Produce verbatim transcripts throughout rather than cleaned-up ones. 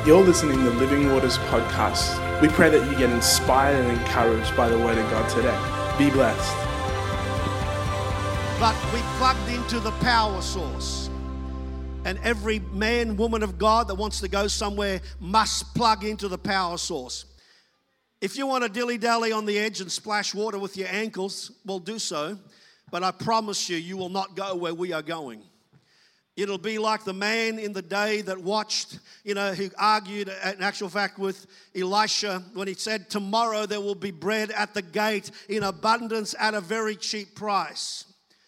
You're listening to Living Waters Podcast. We pray that you get inspired and encouraged by the Word of God today. Be blessed. But we plugged into the power source. And every man, woman of God that wants to go somewhere must plug into the power source. If you want to dilly-dally on the edge and splash water with your ankles, well, do so. But I promise you, you will not go where we are going. It'll be like the man in the day that watched, you know, who argued, in actual fact, with Elisha when he said, tomorrow there will be bread at the gate in abundance at a very cheap price.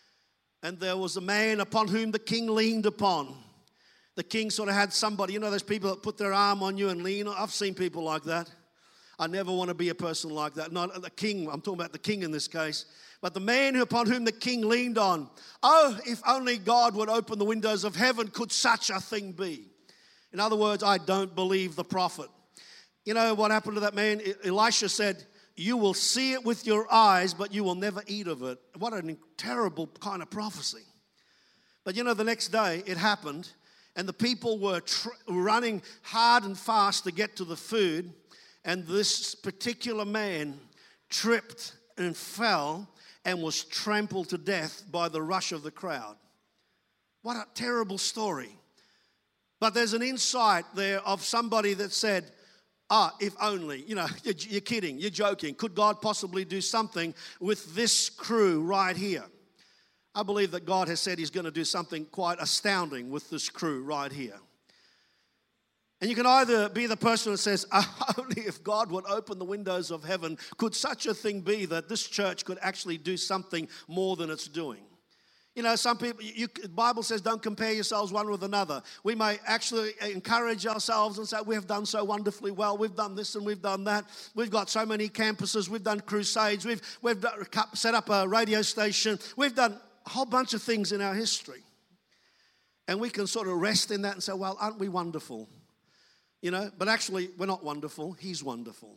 And there was a man upon whom the king leaned upon. The king sort of had somebody, you know, those people that put their arm on you and lean on. I've seen people like that. I never want to be a person like that. Not the king, I'm talking about the king in this case. But the man upon whom the king leaned on, oh, if only God would open the windows of heaven, could such a thing be? In other words, I don't believe the prophet. You know what happened to that man? Elisha said, you will see it with your eyes, but you will never eat of it. What a terrible kind of prophecy. But you know, the next day it happened, and the people were tr- running hard and fast to get to the food, and this particular man tripped and fell and was trampled to death by the rush of the crowd. What a terrible story. But there's an insight there of somebody that said, ah, if only, you know, you're, you're kidding, you're joking. Could God possibly do something with this crew right here? I believe that God has said he's going to do something quite astounding with this crew right here. And you can either be the person that says, oh, only if God would open the windows of heaven, could such a thing be that this church could actually do something more than it's doing. You know, some people, you, the Bible says don't compare yourselves one with another. We may actually encourage ourselves and say, we have done so wonderfully well. We've done this and we've done that. We've got so many campuses. We've done crusades. We've, we've set up a radio station. We've done a whole bunch of things in our history. And we can sort of rest in that and say, well, aren't we wonderful? You know, but actually, we're not wonderful. He's wonderful.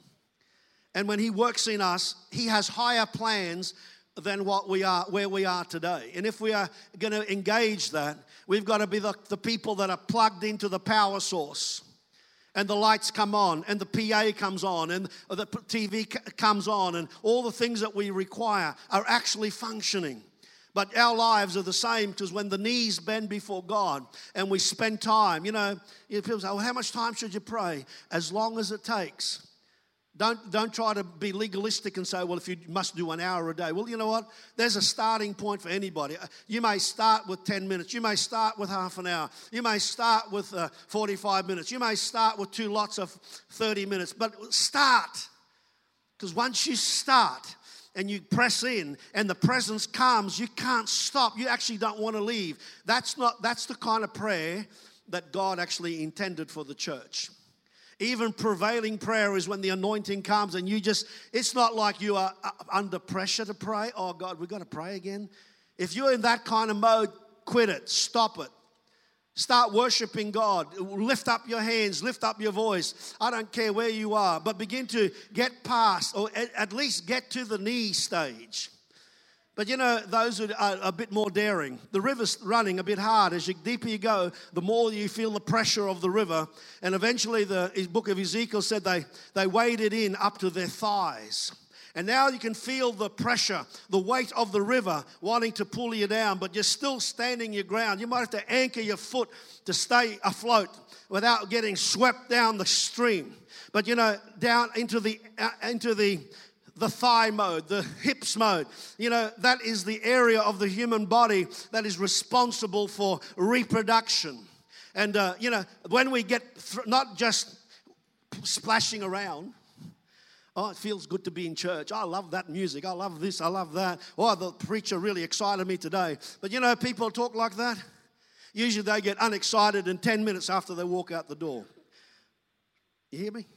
And when he works in us, he has higher plans than what we are, where we are today. And if we are going to engage that, we've got to be the, the people that are plugged into the power source. And the lights come on, and the P A comes on, and the T V comes on, and all the things that we require are actually functioning. But our lives are the same, because when the knees bend before God and we spend time, you know, people say, well, how much time should you pray? As long as it takes. Don't, don't try to be legalistic and say, well, if you must do an hour a day. Well, you know what? There's a starting point for anybody. You may start with ten minutes. You may start with half an hour. You may start with uh, forty-five minutes. You may start with two lots of thirty minutes. But start. Because once you start and you press in and the presence comes, you can't stop. You actually don't want to leave. That's not. That's the kind of prayer that God actually intended for the church. Even prevailing prayer is when the anointing comes and you just, it's not like you are under pressure to pray. Oh God, we've got to pray again. If you're in that kind of mode, quit it, stop it. Start worshiping God. Lift up your hands, lift up your voice. I don't care where you are, but begin to get past, or at least get to the knee stage. But you know, those who are a bit more daring, the river's running a bit hard. As you deeper you go, the more you feel the pressure of the river. And eventually the book of Ezekiel said they, they waded in up to their thighs. And now you can feel the pressure, the weight of the river wanting to pull you down, but you're still standing your ground. You might have to anchor your foot to stay afloat without getting swept down the stream. But you know, down into the uh, into the the thigh mode, the hips mode. You know, that is the area of the human body that is responsible for reproduction. And, uh, you know, when we get th- not just splashing around, oh, it feels good to be in church. I love that music. I love this. I love that. Oh, the preacher really excited me today. But, you know, people talk like that. Usually they get unexcited in ten minutes after they walk out the door. You hear me?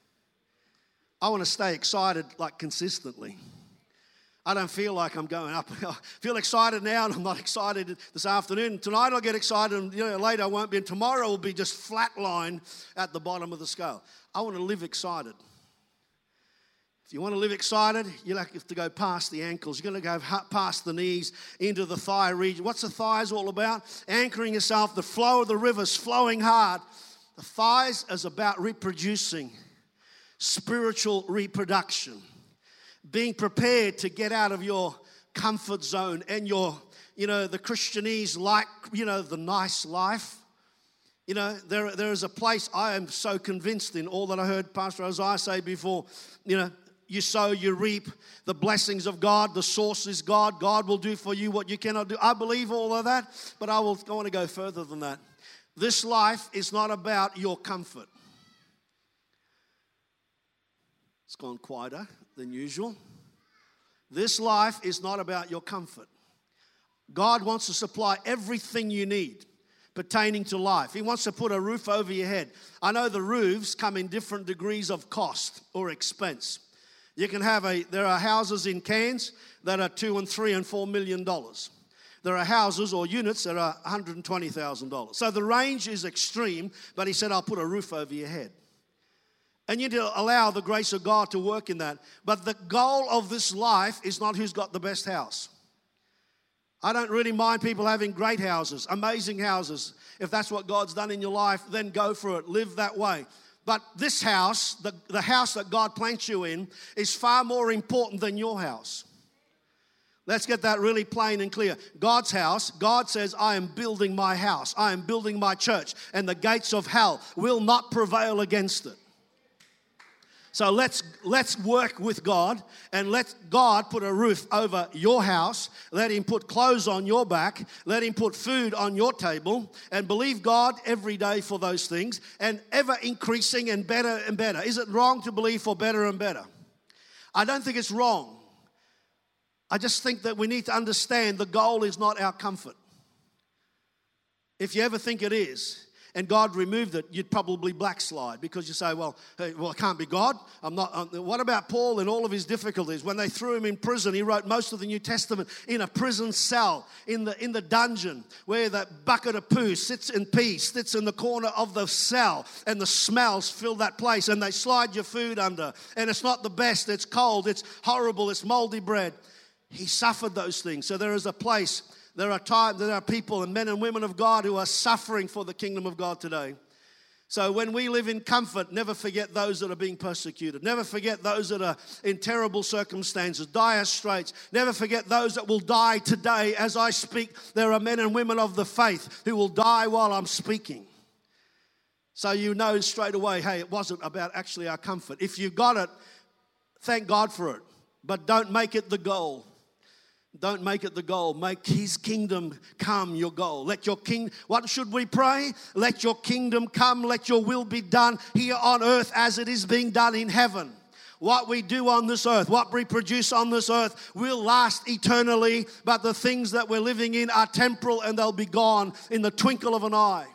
I want to stay excited, like, consistently. I don't feel like I'm going up. I feel excited now, and I'm not excited this afternoon. Tonight I'll get excited, and you know, later I won't be. And tomorrow will be just flatline at the bottom of the scale. I want to live excited. If you want to live excited, you'll have to go past the ankles. You're going to go past the knees into the thigh region. What's the thighs all about? Anchoring yourself. The flow of the river's flowing hard. The thighs is about reproducing, spiritual reproduction, being prepared to get out of your comfort zone and your, you know, the Christianese like, you know, the nice life. You know, there, there is a place I am so convinced in, all that I heard Pastor Isaiah say before, you know, you sow, you reap, the blessings of God, the source is God, God will do for you what you cannot do. I believe all of that, but I, will, I want to go further than that. This life is not about your comfort. It's gone quieter than usual. This life is not about your comfort. God wants to supply everything you need pertaining to life. He wants to put a roof over your head. I know the roofs come in different degrees of cost or expense. You can have a, there are houses in Cairns that are two and three and four million dollars. There are houses or units that are one hundred twenty thousand dollars. So the range is extreme, but he said, I'll put a roof over your head. And you need to allow the grace of God to work in that. But the goal of this life is not who's got the best house. I don't really mind people having great houses, amazing houses. If that's what God's done in your life, then go for it. Live that way. But this house, the, the house that God plants you in, is far more important than your house. Let's get that really plain and clear. God's house, God says, I am building my house. I am building my church. And the gates of hell will not prevail against it. So let's let's work with God and let God put a roof over your house. Let Him put clothes on your back. Let Him put food on your table. And believe God every day for those things. And ever increasing and better and better. Is it wrong to believe for better and better? I don't think it's wrong. I just think that we need to understand the goal is not our comfort. If you ever think it is, and God removed it, you'd probably backslide because you say, well, hey, well, it can't be God. I'm not. Um, what about Paul and all of his difficulties? When they threw him in prison, he wrote most of the New Testament in a prison cell, in the in the dungeon, where that bucket of poo sits in peace, sits in the corner of the cell, and the smells fill that place, and they slide your food under, and it's not the best. It's cold. It's horrible. It's moldy bread. He suffered those things. So there is a place. There are times, there are people and men and women of God who are suffering for the kingdom of God today. So when we live in comfort, never forget those that are being persecuted. Never forget those that are in terrible circumstances, dire straits. Never forget those that will die today as I speak. There are men and women of the faith who will die while I'm speaking. So you know straight away, hey, it wasn't about actually our comfort. If you got it, thank God for it. But don't make it the goal. Don't make it the goal. Make His kingdom come your goal. Let your king, what should we pray? Let your kingdom come. Let your will be done here on earth as it is being done in heaven. What we do on this earth, what we produce on this earth will last eternally. But the things that we're living in are temporal and they'll be gone in the twinkle of an eye.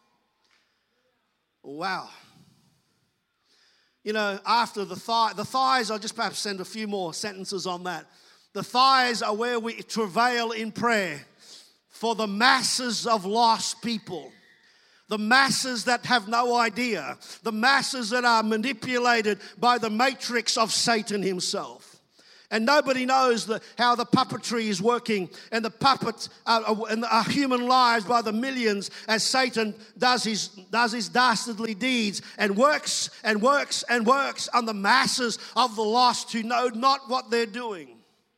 Wow. You know, after the thigh, the thighs, I'll just perhaps send a few more sentences on that. The thighs are where we travail in prayer for the masses of lost people. The masses that have no idea. The masses that are manipulated by the matrix of Satan himself. And nobody knows the, how the puppetry is working and the puppets uh, and our human lives by the millions as Satan does his, does his dastardly deeds and works and works and works on the masses of the lost who know not what they're doing.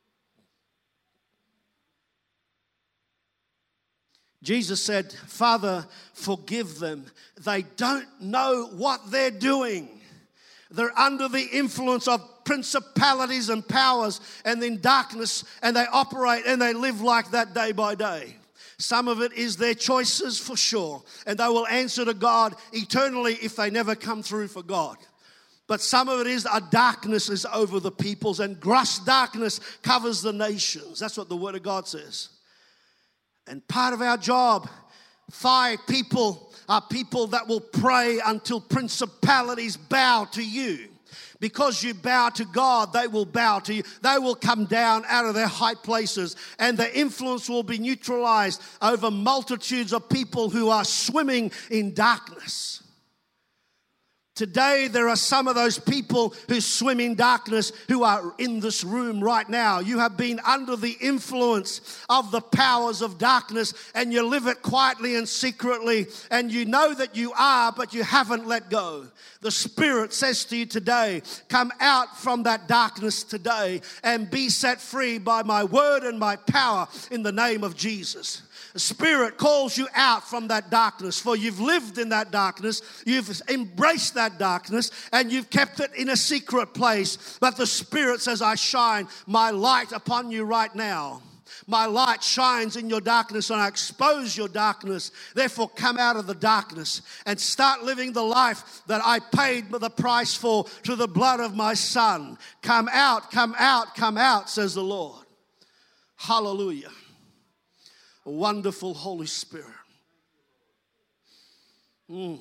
Jesus said, Father, forgive them. They don't know what they're doing. They're under the influence of principalities and powers and in darkness, and they operate and they live like that day by day. Some of it is their choices for sure, and they will answer to God eternally if they never come through for God. But some of it is a darkness is over the peoples, and gross darkness covers the nations. That's what the Word of God says. And part of our job, thigh people, are people that will pray until principalities bow to you. Because you bow to God, they will bow to you. They will come down out of their high places, and their influence will be neutralized over multitudes of people who are swimming in darkness. Today, there are some of those people who swim in darkness who are in this room right now. You have been under the influence of the powers of darkness, and you live it quietly and secretly, and you know that you are, but you haven't let go. The Spirit says to you today, come out from that darkness today and be set free by my word and my power in the name of Jesus. The Spirit calls you out from that darkness, for you've lived in that darkness, you've embraced that darkness, and you've kept it in a secret place. But the Spirit says, I shine my light upon you right now. My light shines in your darkness, and I expose your darkness. Therefore, come out of the darkness and start living the life that I paid the price for through the blood of my Son. Come out, come out, come out, says the Lord. Hallelujah. Wonderful Holy Spirit. Mm.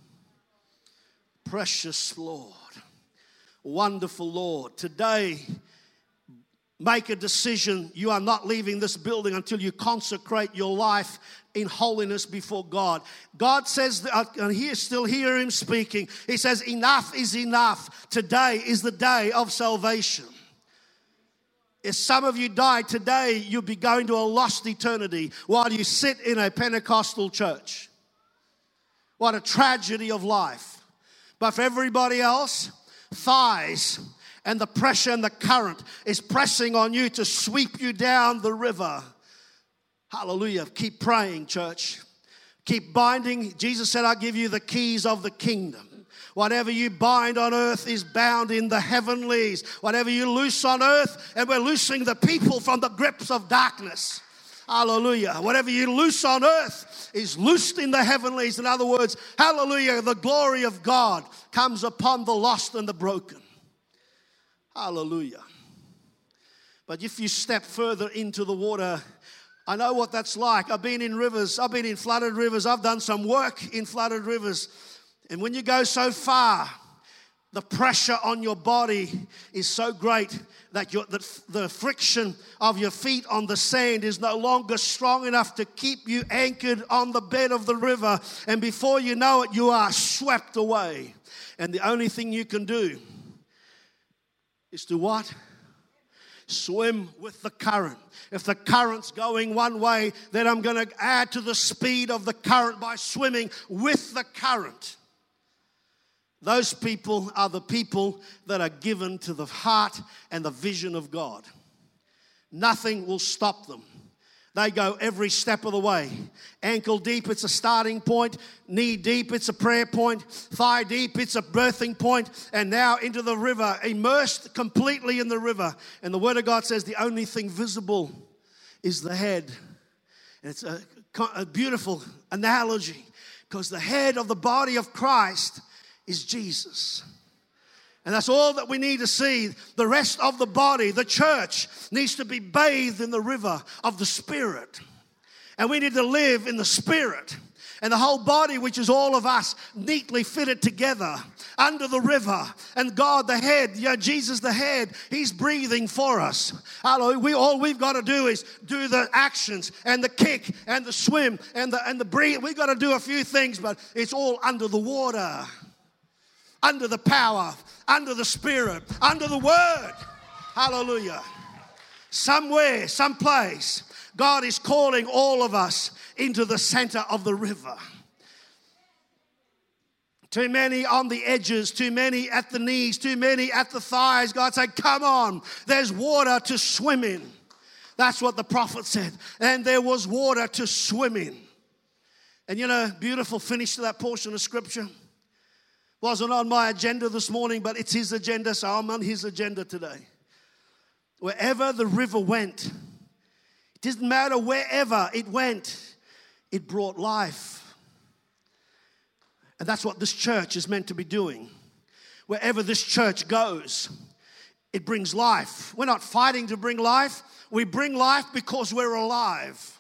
Precious Lord. Wonderful Lord. Today, make a decision. You are not leaving this building until you consecrate your life in holiness before God. God says, and here still hear Him speaking. He says, enough is enough. Today is the day of salvation. If some of you die today, you'll be going to a lost eternity while you sit in a Pentecostal church. What a tragedy of life. But for everybody else, thighs and the pressure and the current is pressing on you to sweep you down the river. Hallelujah. Keep praying, church. Keep binding. Jesus said, I'll give you the keys of the kingdom. Whatever you bind on earth is bound in the heavenlies. Whatever you loose on earth, and we're loosing the people from the grips of darkness. Hallelujah. Whatever you loose on earth is loosed in the heavenlies. In other words, hallelujah, the glory of God comes upon the lost and the broken. Hallelujah. But if you step further into the water, I know what that's like. I've been in rivers. I've been in flooded rivers. I've done some work in flooded rivers. And when you go so far, the pressure on your body is so great that your, the, the friction of your feet on the sand is no longer strong enough to keep you anchored on the bed of the river. And before you know it, you are swept away. And the only thing you can do is to what? Swim with the current. If the current's going one way, then I'm going to add to the speed of the current by swimming with the current. Those people are the people that are given to the heart and the vision of God. Nothing will stop them. They go every step of the way. Ankle deep, it's a starting point. Knee deep, it's a prayer point. Thigh deep, it's a birthing point. And now into the river, immersed completely in the river. And the Word of God says the only thing visible is the head. And it's a, a beautiful analogy, because the head of the body of Christ is Jesus. And that's all that we need to see. The rest of the body, the church, needs to be bathed in the river of the Spirit. And we need to live in the Spirit. And the whole body, which is all of us, neatly fitted together under the river. And God, the head, yeah, Jesus, the head, He's breathing for us. Hallelujah. We, all we've got to do is do the actions and the kick and the swim and the, and the breathe. We've got to do a few things, but it's all under the water. Under the power, under the Spirit, under the Word. Hallelujah. Somewhere, someplace, God is calling all of us into the center of the river. Too many on the edges, too many at the knees, too many at the thighs. God said, come on, there's water to swim in. That's what the prophet said. And there was water to swim in. And you know, beautiful finish to that portion of Scripture. Wasn't on my agenda this morning, but it's His agenda, so I'm on His agenda today. Wherever the river went, it didn't matter wherever it went, it brought life. And that's what this church is meant to be doing. Wherever this church goes, it brings life. We're not fighting to bring life. We bring life because we're alive.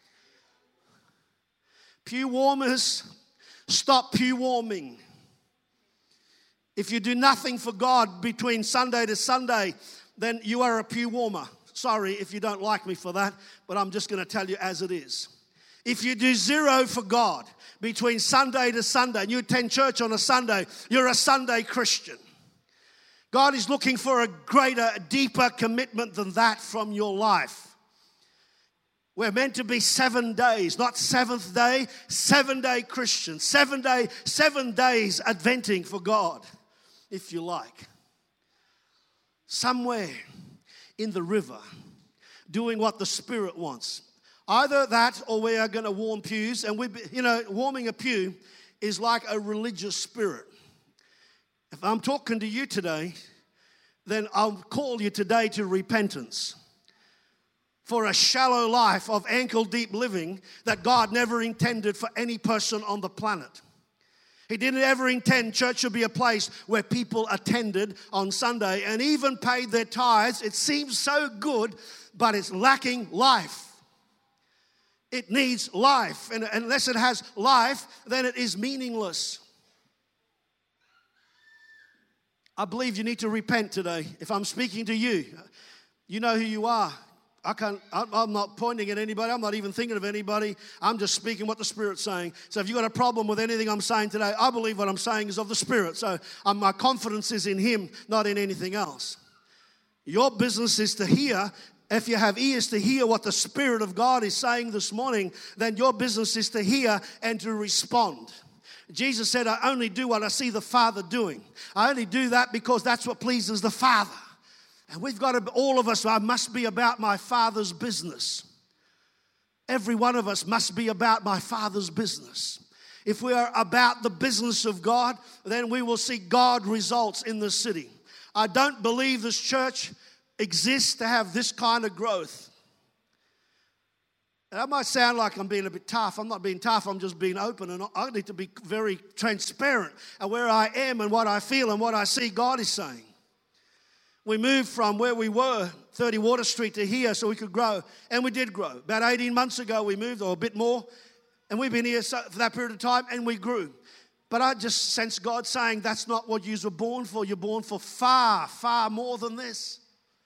Pew warmers, stop pew warming. If you do nothing for God between Sunday to Sunday, then you are a pew warmer. Sorry if you don't like me for that, but I'm just going to tell you as it is. If you do zero for God between Sunday to Sunday, and you attend church on a Sunday, you're a Sunday Christian. God is looking for a greater, deeper commitment than that from your life. We're meant to be seven days, not seventh day, seven day Christians, seven day, seven days adventing for God, if you like. Somewhere in the river, doing what the Spirit wants. Either that or we are going to warm pews. And, we, you know, warming a pew is like a religious spirit. If I'm talking to you today, then I'll call you today to repentance for a shallow life of ankle-deep living that God never intended for any person on the planet. He didn't ever intend church to be a place where people attended on Sunday and even paid their tithes. It seems so good, but it's lacking life. It needs life, and unless it has life, then it is meaningless. I believe you need to repent today. If I'm speaking to you, you know who you are. I can't, I'm not pointing at anybody. I'm not even thinking of anybody. I'm just speaking what the Spirit's saying. So if you've got a problem with anything I'm saying today, I believe what I'm saying is of the Spirit. So um, my confidence is in Him, not in anything else. Your business is to hear. If you have ears to hear what the Spirit of God is saying this morning, then your business is to hear and to respond. Jesus said, I only do what I see the Father doing. I only do that because that's what pleases the Father. And we've got to, all of us, I must be about my Father's business. Every one of us must be about my Father's business. If we are about the business of God, then we will see God results in the city. I don't believe this church exists to have this kind of growth. And that might sound like I'm being a bit tough. I'm not being tough. I'm just being open, and I need to be very transparent at where I am and what I feel and what I see God is saying. We moved from where we were, thirty Water Street, to here so we could grow, and we did grow. About eighteen months ago we moved, or a bit more, and we've been here for that period of time, and we grew. But I just sense God saying that's not what you were born for. You're born for far, far more than this.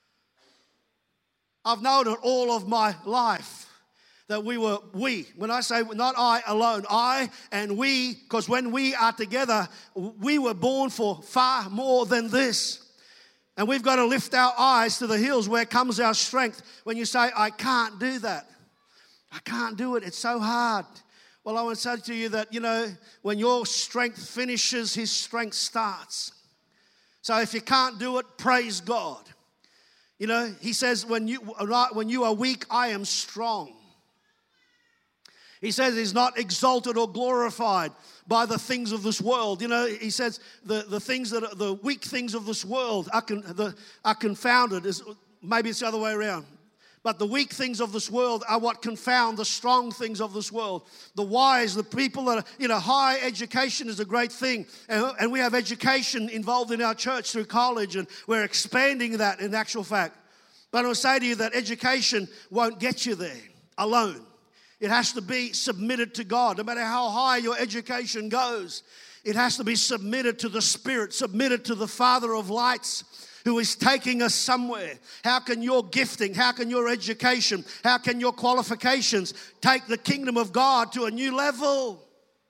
I've known it all of my life that we were, we, when I say not I alone, I and we, because when we are together, we were born for far more than this. And we've got to lift our eyes to the hills where comes our strength. When you say, I can't do that. I can't do it. It's so hard. Well, I want to say to you that, you know, when your strength finishes, His strength starts. So if you can't do it, praise God. You know, He says, when you, when you are weak, I am strong. He says He's not exalted or glorified by the things of this world. You know, He says the, the things that are, the weak things of this world are, con, the, are confounded. Is, maybe it's the other way around. But the weak things of this world are what confound the strong things of this world. The wise, the people that are, you know, high education is a great thing. And, and we have education involved in our church through college, and we're expanding that in actual fact. But I will say to you that education won't get you there alone. It has to be submitted to God. No matter how high your education goes, it has to be submitted to the Spirit, submitted to the Father of lights, who is taking us somewhere. How can your gifting, how can your education, how can your qualifications take the kingdom of God to a new level?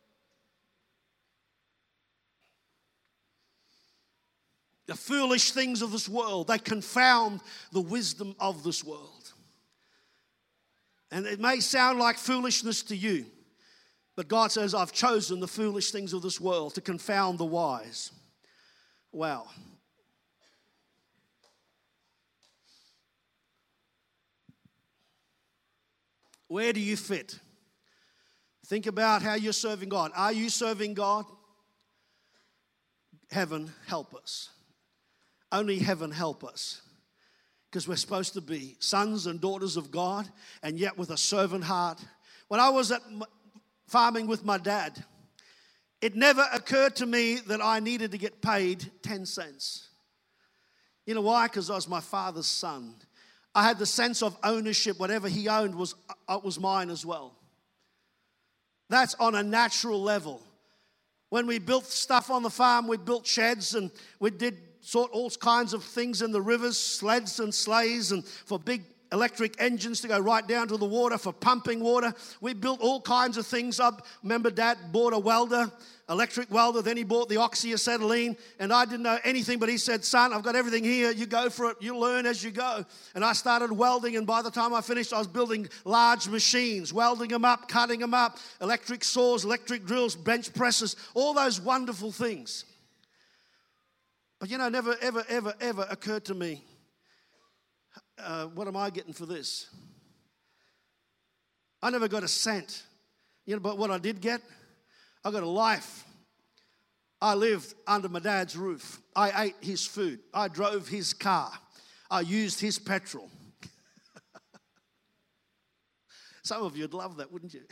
The foolish things of this world, they confound the wisdom of this world. And it may sound like foolishness to you, but God says, I've chosen the foolish things of this world to confound the wise. Wow. Where do you fit? Think about how you're serving God. Are you serving God? Heaven, help us. Only heaven help us. Because we're supposed to be sons and daughters of God, and yet with a servant heart. When I was at farming with my dad, it never occurred to me that I needed to get paid ten cents. You know why? Because I was my father's son. I had the sense of ownership. Whatever he owned was, uh, was mine as well. That's on a natural level. When we built stuff on the farm, we built sheds and we did sort all kinds of things in the rivers, sleds and sleighs, and for big electric engines to go right down to the water for pumping water. We built all kinds of things up. Remember, Dad bought a welder, electric welder. Then he bought the oxyacetylene, and I didn't know anything, but he said, son, I've got everything here. You go for it. You learn as you go. And I started welding, and by the time I finished, I was building large machines, welding them up, cutting them up, electric saws, electric drills, bench presses, all those wonderful things. But, you know, never, ever, ever, ever occurred to me, uh, what am I getting for this? I never got a cent. You know, but what I did get, I got a life. I lived under my dad's roof. I ate his food. I drove his car. I used his petrol. Some of you would love that, wouldn't you?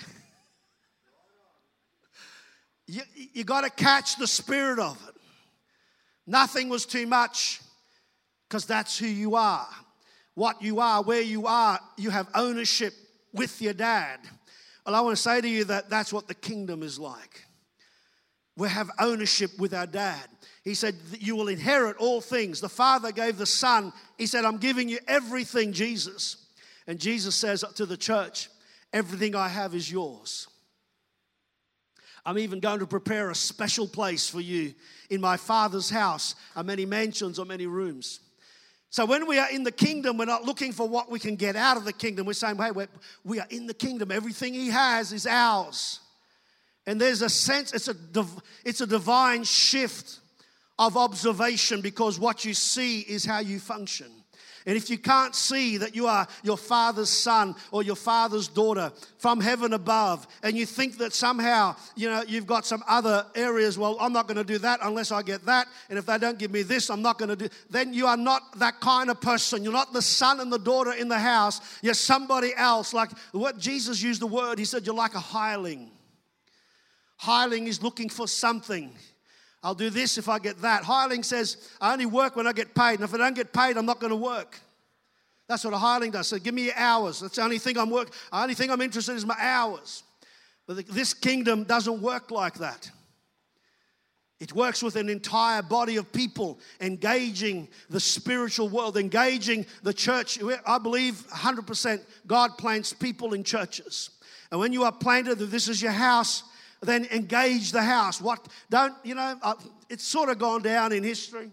you you got to catch the spirit of it. Nothing was too much, because that's who you are. What you are, where you are, you have ownership with your dad. Well, I want to say to you that that's what the kingdom is like. We have ownership with our dad. He said, you will inherit all things. The Father gave the Son. He said, I'm giving you everything, Jesus. And Jesus says to the church, everything I have is yours. I'm even going to prepare a special place for you in my Father's house. Are many mansions or many rooms. So when we are in the kingdom, we're not looking for what we can get out of the kingdom. We're saying, hey, we're, we are in the kingdom. Everything he has is ours. And there's a sense, it's a, it's a divine shift of observation, because what you see is how you function. And if you can't see that you are your Father's son or your Father's daughter from heaven above, and you think that somehow, you know, you've got some other areas, well, I'm not going to do that unless I get that, and if they don't give me this, I'm not going to do, then you are not that kind of person. You're not the son and the daughter in the house. You're somebody else. Like what Jesus used the word, he said, you're like a hireling. Hireling is looking for something. I'll do this if I get that. Hireling says, I only work when I get paid. And if I don't get paid, I'm not going to work. That's what a hireling does. So give me your hours. That's the only thing I'm work. The only thing I'm interested in is my hours. But this kingdom doesn't work like that. It works with an entire body of people engaging the spiritual world, engaging the church. I believe one hundred percent God plants people in churches. And when you are planted, that this is your house, then engage the house. What don't you know? Uh, it's sort of gone down in history.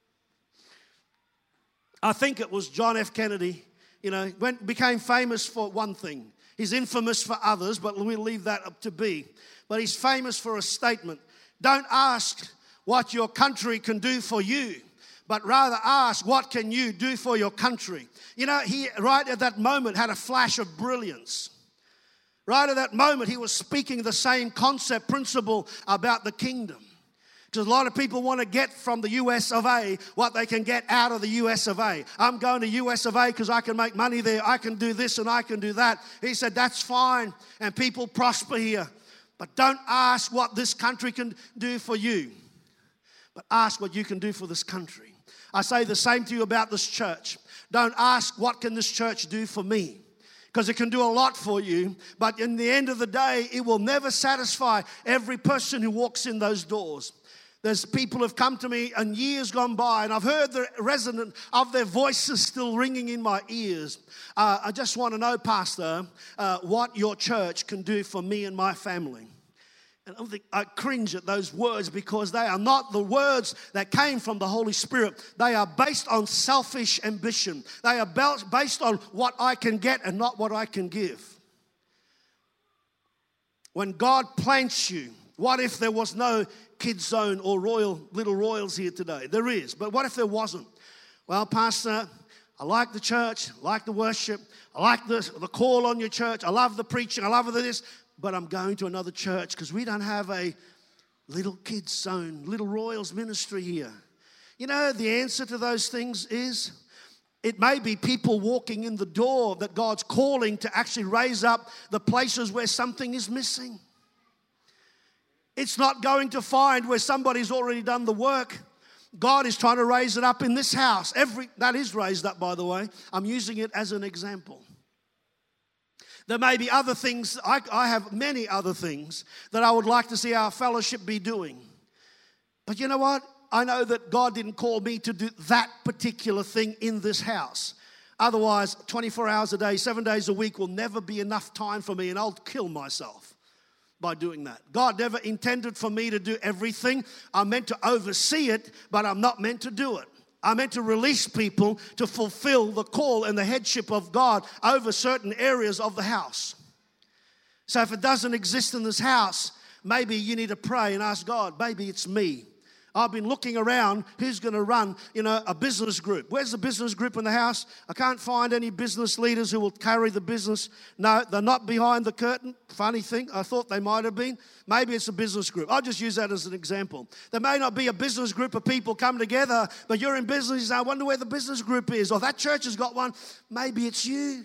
I think it was John F. Kennedy. You know, went became famous for one thing. He's infamous for others, but we'll leave that up to be. But he's famous for a statement: "Don't ask what your country can do for you, but rather ask what can you do for your country." You know, he right at that moment had a flash of brilliance. Right at that moment, he was speaking the same concept, principle about the kingdom. Because a lot of people want to get from the U S of A what they can get out of the U S of A. I'm going to U S of A because I can make money there. I can do this and I can do that. He said, that's fine. And people prosper here. But don't ask what this country can do for you. But ask what you can do for this country. I say the same to you about this church. Don't ask what can this church do for me. Because it can do a lot for you, but in the end of the day, it will never satisfy every person who walks in those doors. There's people who have come to me and years gone by, and I've heard the resonance of their voices still ringing in my ears. Uh, I just want to know, Pastor, uh, what your church can do for me and my family. And I think I cringe at those words, because they are not the words that came from the Holy Spirit. They are based on selfish ambition. They are based on what I can get and not what I can give. When God plants you, what if there was no kids zone or royal little royals here today? There is, but what if there wasn't? Well, Pastor, I like the church, I like the worship, I like the, the call on your church, I love the preaching, I love this. But I'm going to another church because we don't have a little kids zone, little royals ministry here. You know, the answer to those things is it may be people walking in the door that God's calling to actually raise up the places where something is missing. It's not going to find where somebody's already done the work. God is trying to raise it up in this house. Every that is raised up, by the way. I'm using it as an example. There may be other things, I, I have many other things that I would like to see our fellowship be doing. But you know what? I know that God didn't call me to do that particular thing in this house. Otherwise, twenty-four hours a day, seven days a week will never be enough time for me, and I'll kill myself by doing that. God never intended for me to do everything. I'm meant to oversee it, but I'm not meant to do it. I'm meant to release people to fulfill the call and the headship of God over certain areas of the house. So if it doesn't exist in this house, maybe you need to pray and ask God, maybe it's me. I've been looking around, who's going to run, you know, a business group. Where's the business group in the house? I can't find any business leaders who will carry the business. No, they're not behind the curtain. Funny thing, I thought they might have been. Maybe it's a business group. I'll just use that as an example. There may not be a business group of people come together, but you're in business, I wonder where the business group is. Or that church has got one. Maybe it's you.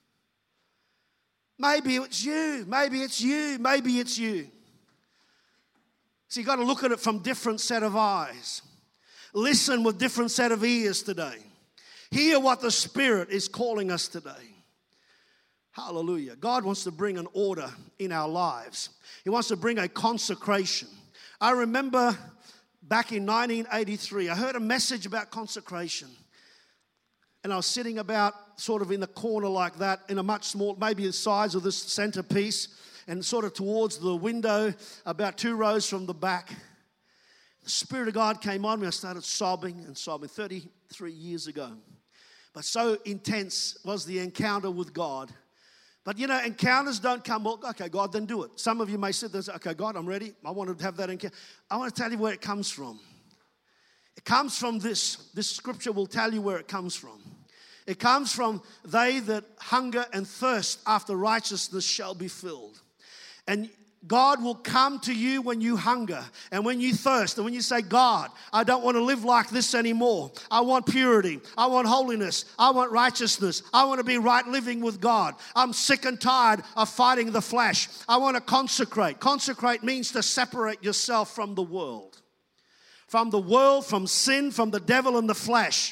Maybe it's you. Maybe it's you. Maybe it's you. So you've got to look at it from different set of eyes. Listen with different set of ears today. Hear what the Spirit is calling us today. Hallelujah. God wants to bring an order in our lives. He wants to bring a consecration. I remember back in nineteen eighty-three, I heard a message about consecration. And I was sitting about sort of in the corner like that, in a much small, maybe the size of this centerpiece, and sort of towards the window, about two rows from the back. The Spirit of God came on me. I started sobbing and sobbing thirty-three years ago. But so intense was the encounter with God. But, you know, encounters don't come, well, okay, God, then do it. Some of you may sit there and say, okay, God, I'm ready. I want to have that encounter. I want to tell you where it comes from. It comes from this. This scripture will tell you where it comes from. It comes from they that hunger and thirst after righteousness shall be filled. And God will come to you when you hunger and when you thirst and when you say, God, I don't want to live like this anymore. I want purity. I want holiness. I want righteousness. I want to be right living with God. I'm sick and tired of fighting the flesh. I want to consecrate. Consecrate means to separate yourself from the world. From the world, from sin, from the devil and the flesh.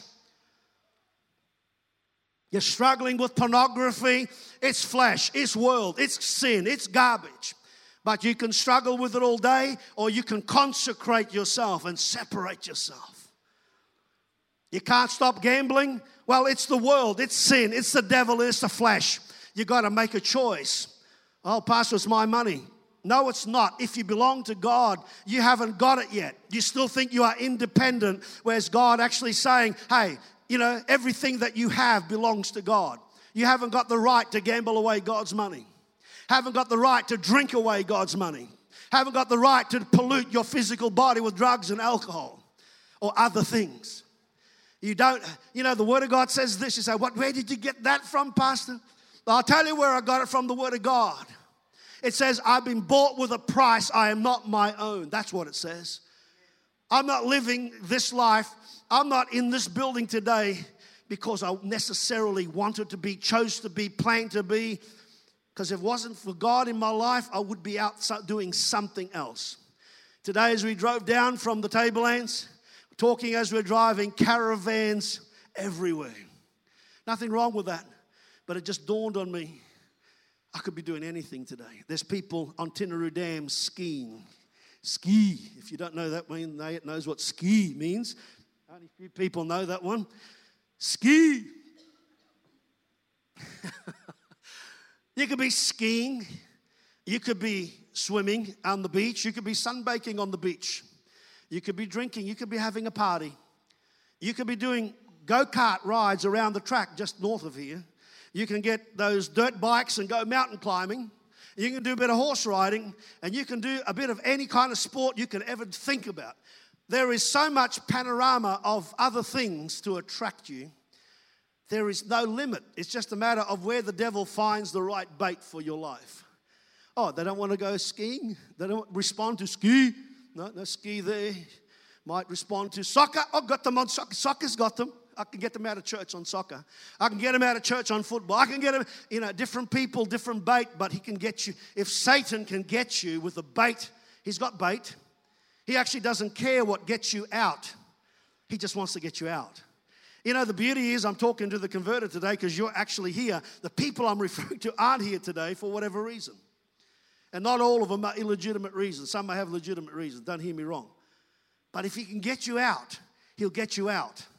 You're struggling with pornography, it's flesh, it's world, it's sin, it's garbage. But you can struggle with it all day, or you can consecrate yourself and separate yourself. You can't stop gambling? Well, it's the world, it's sin, it's the devil, it's the flesh. You got to make a choice. Oh, Pastor, it's my money. No, it's not. If you belong to God, you haven't got it yet. You still think you are independent, whereas God actually saying, hey, you know, everything that you have belongs to God. You haven't got the right to gamble away God's money. Haven't got the right to drink away God's money. Haven't got the right to pollute your physical body with drugs and alcohol or other things. You don't, you know, the Word of God says this. You say, what, where did you get that from, Pastor? I'll tell you where I got it from, the Word of God. It says, I've been bought with a price. I am not my own. That's what it says. I'm not living this life. I'm not in this building today because I necessarily wanted to be, chose to be, planned to be. Because if it wasn't for God in my life, I would be out doing something else. Today as we drove down from the Tablelands, talking as we're driving, caravans everywhere. Nothing wrong with that. But it just dawned on me, I could be doing anything today. There's people on Tinaroo Dam skiing. Ski. If you don't know that one, Nate knows what ski means. Only a few people know that one. Ski. You could be skiing. You could be swimming on the beach. You could be sunbaking on the beach. You could be drinking. You could be having a party. You could be doing go-kart rides around the track just north of here. You can get those dirt bikes and go mountain climbing. You can do a bit of horse riding. And you can do a bit of any kind of sport you can ever think about. There is so much panorama of other things to attract you. There is no limit. It's just a matter of where the devil finds the right bait for your life. Oh, they don't want to go skiing? They don't respond to ski? No, no ski there. Might respond to soccer. Oh, got them on soccer. Soccer's got them. I can get them out of church on soccer. I can get them out of church on football. I can get them, you know, different people, different bait, but he can get you. If Satan can get you with a bait, he's got bait. He actually doesn't care what gets you out. He just wants to get you out. You know, the beauty is I'm talking to the converted today because you're actually here. The people I'm referring to aren't here today for whatever reason. And not all of them are illegitimate reasons. Some may have legitimate reasons. Don't hear me wrong. But if he can get you out, he'll get you out.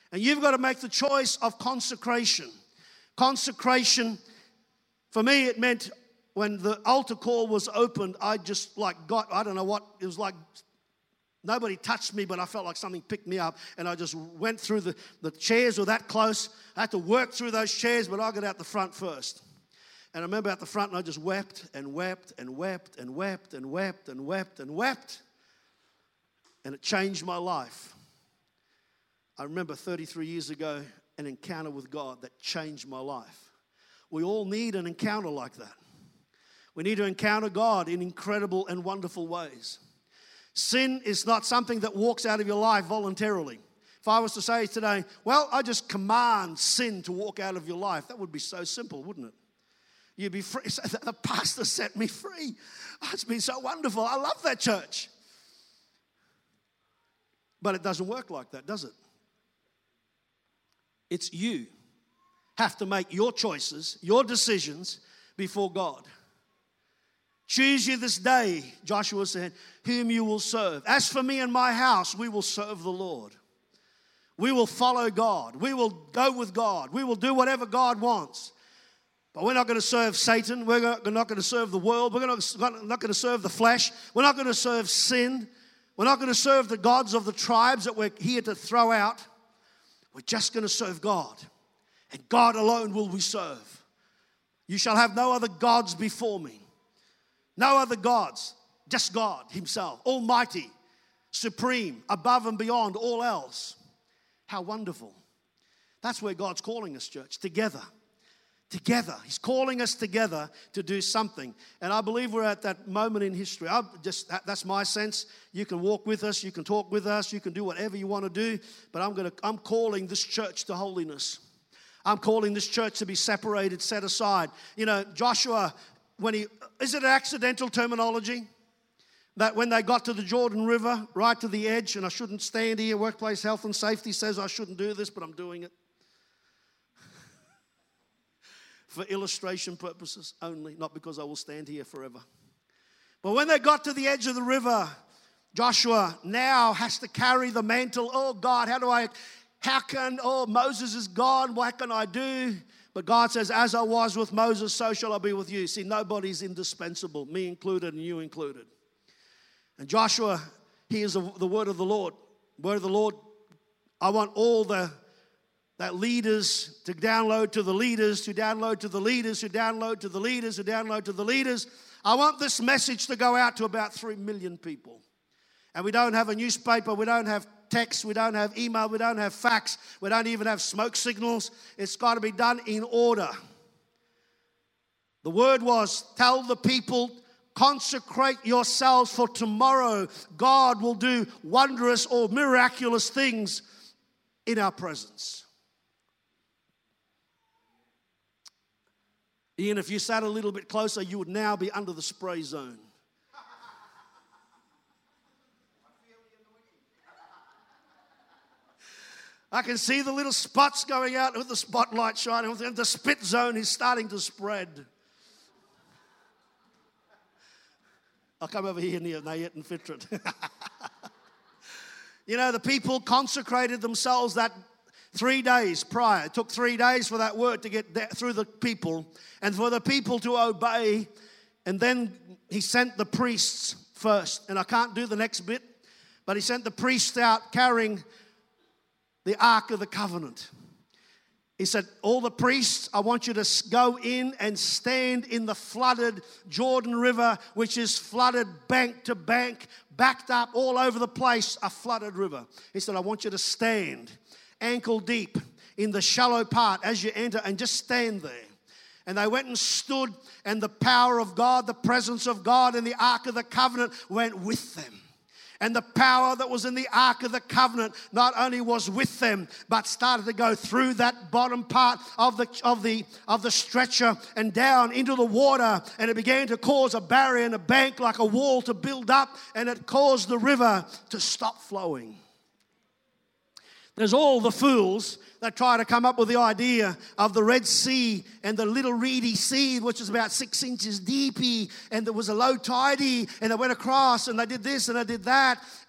And you've got to make the choice of consecration. Consecration, for me, it meant when the altar call was opened, I just like got, I don't know what, it was like nobody touched me, but I felt like something picked me up. And I just went through the, the chairs were that close. I had to work through those chairs, but I got out the front first. And I remember out the front, and I just wept and wept and wept and wept and wept and wept and wept. And it changed my life. I remember thirty-three years ago, an encounter with God that changed my life. We all need an encounter like that. We need to encounter God in incredible and wonderful ways. Sin is not something that walks out of your life voluntarily. If I was to say today, well, I just command sin to walk out of your life, that would be so simple, wouldn't it? You'd be free. The pastor set me free. Oh, it's been so wonderful. I love that church. But it doesn't work like that, does it? It's you have to make your choices, your decisions before God. Choose you this day, Joshua said, whom you will serve. As for me and my house, we will serve the Lord. We will follow God. We will go with God. We will do whatever God wants. But we're not going to serve Satan. We're not going to serve the world. We're not going to serve the flesh. We're not going to serve sin. We're not going to serve the gods of the tribes that we're here to throw out. We're just going to serve God. And God alone will we serve. You shall have no other gods before me. No other gods. Just God himself. Almighty. Supreme. Above and beyond all else. How wonderful. That's where God's calling us, church. Together. Together. He's calling us together to do something. And I believe we're at that moment in history. I just that's my sense. You can walk with us, you can talk with us, you can do whatever you want to do, but I'm going to I'm calling this church to holiness. I'm calling this church to be separated, set aside. You know, Joshua, when he is it an accidental terminology? That when they got to the Jordan River, right to the edge, and I shouldn't stand here, workplace health and safety says I shouldn't do this, but I'm doing it. For illustration purposes only, not because I will stand here forever. But when they got to the edge of the river, Joshua now has to carry the mantle. Oh God, how do I, how can, oh Moses is gone, what can I do? But God says, as I was with Moses, so shall I be with you. See, nobody's indispensable, me included and you included. And Joshua hears the word of the Lord. Word of the Lord, I want all the that leaders to download to the leaders, to download to the leaders, to download to the leaders, to download to the leaders. I want this message to go out to about three million people. And we don't have a newspaper, we don't have text, we don't have email, we don't have fax, we don't even have smoke signals. It's got to be done in order. The word was, tell the people, consecrate yourselves for tomorrow. God will do wondrous or miraculous things in our presence. Ian, if you sat a little bit closer, you would now be under the spray zone. I can see the little spots going out with the spotlight shining. The spit zone is starting to spread. I'll come over here near Nayet and Fitrit. You know, the people consecrated themselves that Three days prior. It took three days for that word to get through the people and for the people to obey. And then he sent the priests first. And I can't do the next bit, but he sent the priests out carrying the Ark of the Covenant. He said, all the priests, I want you to go in and stand in the flooded Jordan River, which is flooded bank to bank, backed up all over the place, a flooded river. He said, I want you to stand ankle deep in the shallow part as you enter and just stand there. And they went and stood, and the power of God, the presence of God and the Ark of the Covenant went with them. And the power that was in the Ark of the Covenant not only was with them, but started to go through that bottom part of the of the of the stretcher and down into the water, and it began to cause a barrier and a bank like a wall to build up, and it caused the river to stop flowing. There's all the fools that try to come up with the idea of the Red Sea and the little reedy sea, which is about six inches deep, and there was a low tide, and they went across, and they did this, and they did that.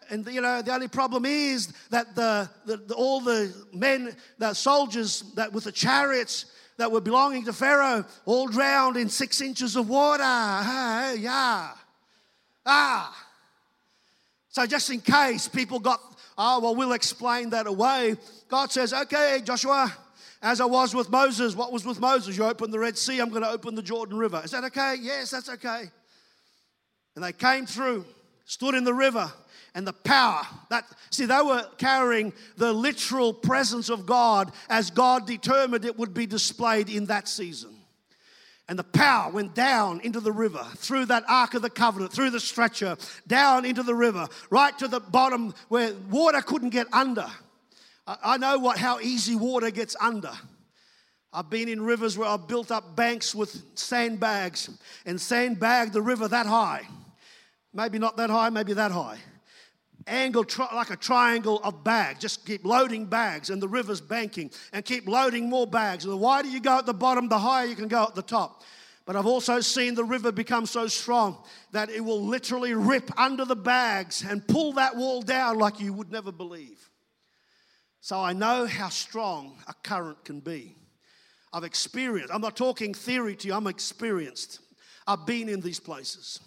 and you know, the only problem is that the, the, the all the men, the soldiers that with the chariots that were belonging to Pharaoh, all drowned in six inches of water. Ah, yeah. Ah. So just in case people got, oh, well, we'll explain that away. God says, okay, Joshua, as I was with Moses, what was with Moses? You opened the Red Sea, I'm going to open the Jordan River. Is that okay? Yes, that's okay. And they came through, stood in the river, and the power, that see, they were carrying the literal presence of God as God determined it would be displayed in that season. And the power went down into the river, through that Ark of the Covenant, through the stretcher, down into the river, right to the bottom where water couldn't get under. I know what how easy water gets under. I've been in rivers where I've built up banks with sandbags and sandbagged the river that high. Maybe not that high, maybe that high. Angled tri- like a triangle of bags. Just keep loading bags and the river's banking and keep loading more bags. And the wider you go at the bottom, the higher you can go at the top. But I've also seen the river become so strong that it will literally rip under the bags and pull that wall down like you would never believe. So I know how strong a current can be. I've experienced. I'm not talking theory to you. I'm experienced. I've been in these places.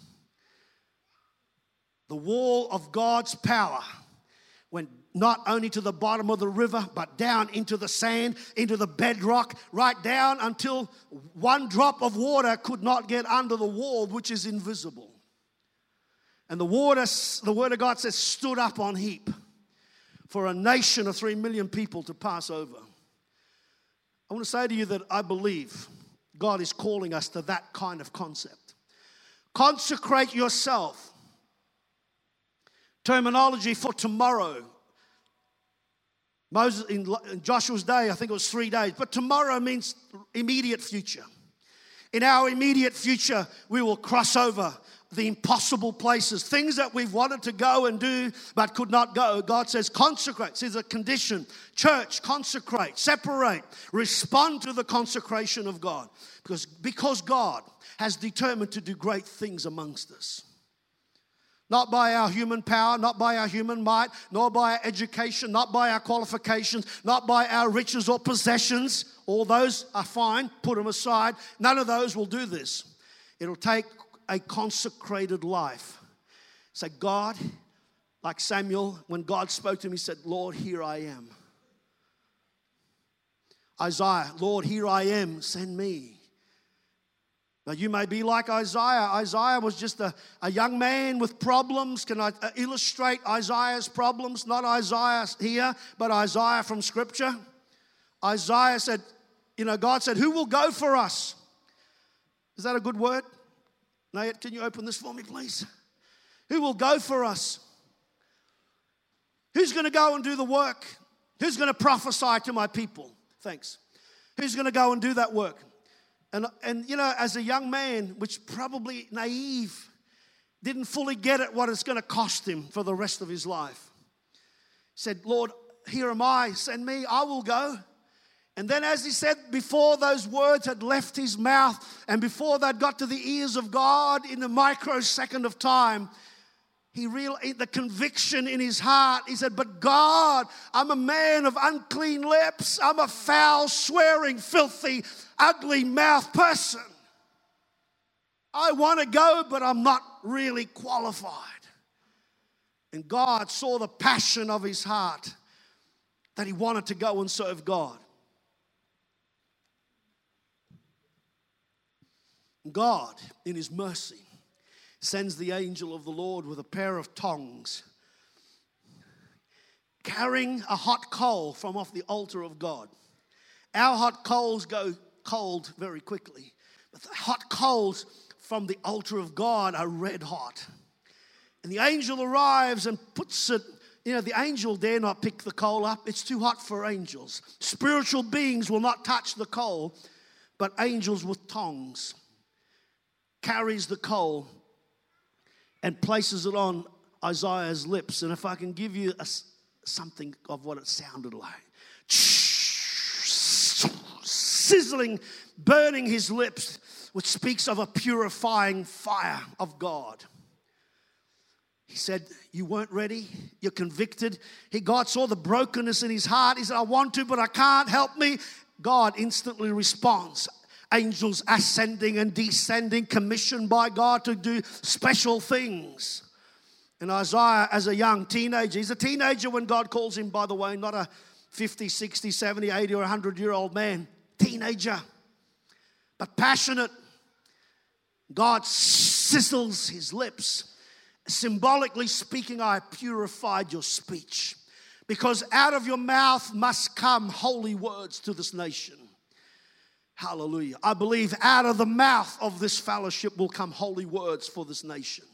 The wall of God's power went not only to the bottom of the river, but down into the sand, into the bedrock, right down until one drop of water could not get under the wall, which is invisible. And the water, the Word of God says, stood up on heap for a nation of three million people to pass over. I want to say to you that I believe God is calling us to that kind of concept. Consecrate yourself. Terminology for tomorrow. Moses in Joshua's day, I think it was three days. But tomorrow means immediate future. In our immediate future, we will cross over the impossible places, things that we've wanted to go and do but could not go. God says consecrate. This is a condition. Church, consecrate, separate, respond to the consecration of God. Because, because God has determined to do great things amongst us. Not by our human power, not by our human might, nor by our education, not by our qualifications, not by our riches or possessions. All those are fine, put them aside. None of those will do this. It'll take a consecrated life. Say, God, like Samuel, when God spoke to him, he said, Lord, here I am. Isaiah, Lord, here I am, send me. Now, you may be like Isaiah. Isaiah was just a, a young man with problems. Can I illustrate Isaiah's problems? Not Isaiah here, but Isaiah from Scripture. Isaiah said, you know, God said, who will go for us? Is that a good word? Nayat, can you open this for me, please? Who will go for us? Who's going to go and do the work? Who's going to prophesy to my people? Thanks. Who's going to go and do that work? And, and, you know, as a young man, which probably naive, didn't fully get it what it's going to cost him for the rest of his life. Said, Lord, here am I, send me, I will go. And then as he said, before those words had left his mouth and before they'd got to the ears of God in the microsecond of time, he realized the conviction in his heart. He said, but God, I'm a man of unclean lips. I'm a foul, swearing, filthy, ugly mouth person. I want to go, but I'm not really qualified. And God saw the passion of his heart that he wanted to go and serve God. God, in his mercy, sends the angel of the Lord with a pair of tongs, carrying a hot coal from off the altar of God. Our hot coals go cold very quickly, but the hot coals from the altar of God are red hot. And the angel arrives and puts it, you know, the angel dare not pick the coal up. It's too hot for angels. Spiritual beings will not touch the coal, but angels with tongs carries the coal and places it on Isaiah's lips. And if I can give you a, something of what it sounded like. Sizzling, burning his lips, which speaks of a purifying fire of God. He said, you weren't ready. You're convicted. He, God saw the brokenness in his heart. He said, I want to, but I can't. Help me. God instantly responds. Angels ascending and descending, commissioned by God to do special things. And Isaiah, as a young teenager, he's a teenager when God calls him, by the way, not a fifty, sixty, seventy, eighty, or one hundred-year-old man. Teenager, but passionate. God sizzles his lips, symbolically speaking, I purified your speech, because out of your mouth must come holy words to this nation. Hallelujah. I believe out of the mouth of this fellowship will come holy words for this nation.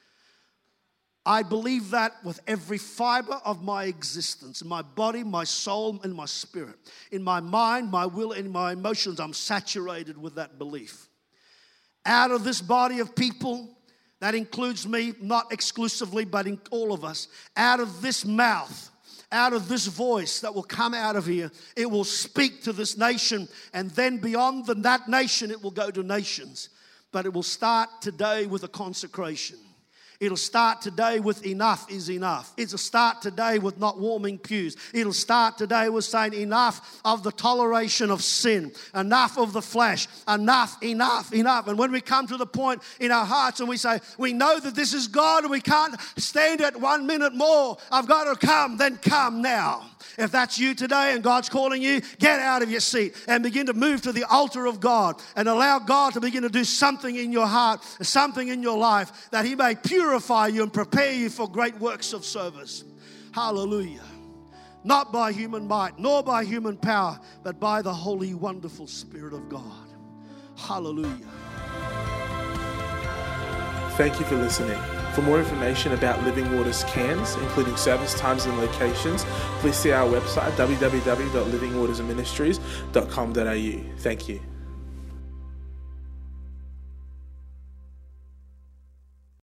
I believe that with every fiber of my existence, in my body, my soul, and my spirit. In my mind, my will, and my emotions, I'm saturated with that belief. Out of this body of people, that includes me, not exclusively, but in all of us, out of this mouth, out of this voice that will come out of here, it will speak to this nation, and then beyond the, that nation, it will go to nations. But it will start today with a consecration. It'll start today with enough is enough. It'll start today with not warming pews. It'll start today with saying enough of the toleration of sin. Enough of the flesh. Enough, enough, enough. And when we come to the point in our hearts and we say, we know that this is God and we can't stand it one minute more. I've got to come, then come now. If that's you today and God's calling you, get out of your seat and begin to move to the altar of God and allow God to begin to do something in your heart, something in your life, that He may purify you and prepare you for great works of service. Hallelujah. Not by human might, nor by human power, but by the holy, wonderful Spirit of God. Hallelujah. Thank you for listening. For more information about Living Waters Cairns, including service times and locations, please see our website w w w dot living waters ministries dot com dot a u. Thank you.